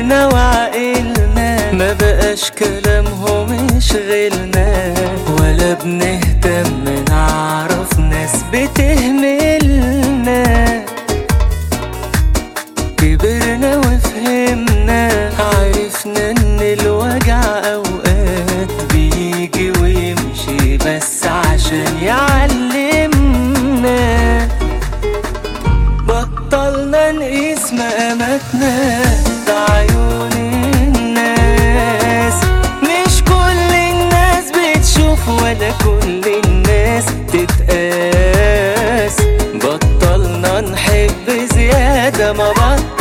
كبرنا وعقلنا، ما بقاش كلامهم يشغلنا، ولا بنهتم نعرف ناس بتهملنا. كبرنا وفهمنا، عرفنا ان الوجع اوقات بيجي ويمشي بس عشان يعلمنا. بطلنا نقيس مقاماتنا بعيون الناس، مش كل الناس بتشوف ولا كل الناس تتقاس. بطلنا نحب زيادة، ما